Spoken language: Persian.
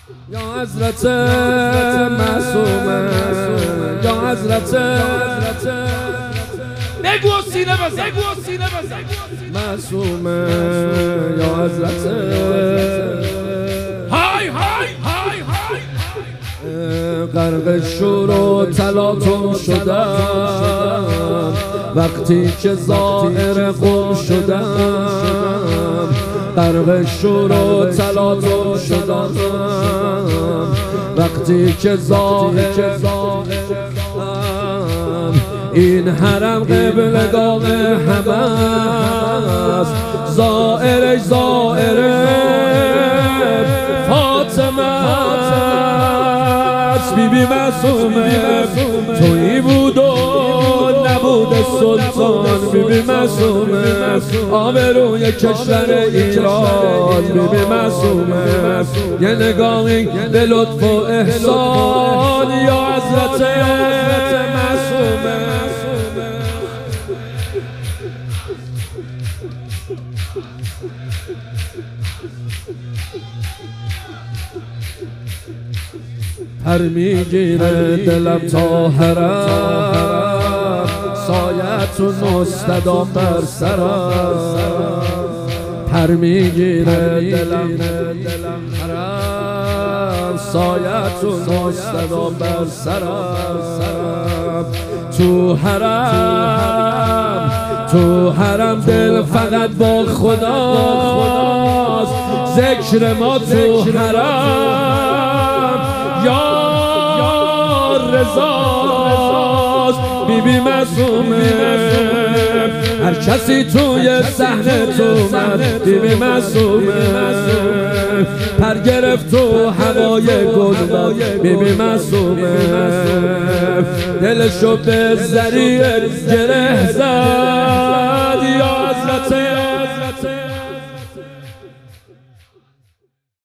یا حضرت معصومه، یا حضرت بگو سینه بزن، معصومه، یا حضرت های های های های غرق شور و تلاطم شدم وقتی که ظاهر قم شدم، غرق شور و تلاطم شدم وقتی که ظاهر این حرم قبلگاه همه است، زائرش زائر فاطمه است. بیبی معصومه تویی بود و نبود سلطان، بیبی معصومه آبروی کشور ایران، بیبی معصومه یه نگاهی به لطف و احسان، یا حضرت معصومه. پر میگیره دلم تا حرم، سایتون مستدام بر سرم. پر میگیره دلم حرم، سایتون مستدام بر سرم. تو حرم دل فقط با خداست، ذکر ما تو حرم یا رضاست. بیبی معصومه هر کسی توی صحنه تو اومد، بیبی معصومه پر گرفت تو هوای گل داد، بیبی معصومه دلشو به ذریعه گره زد، یا حضرت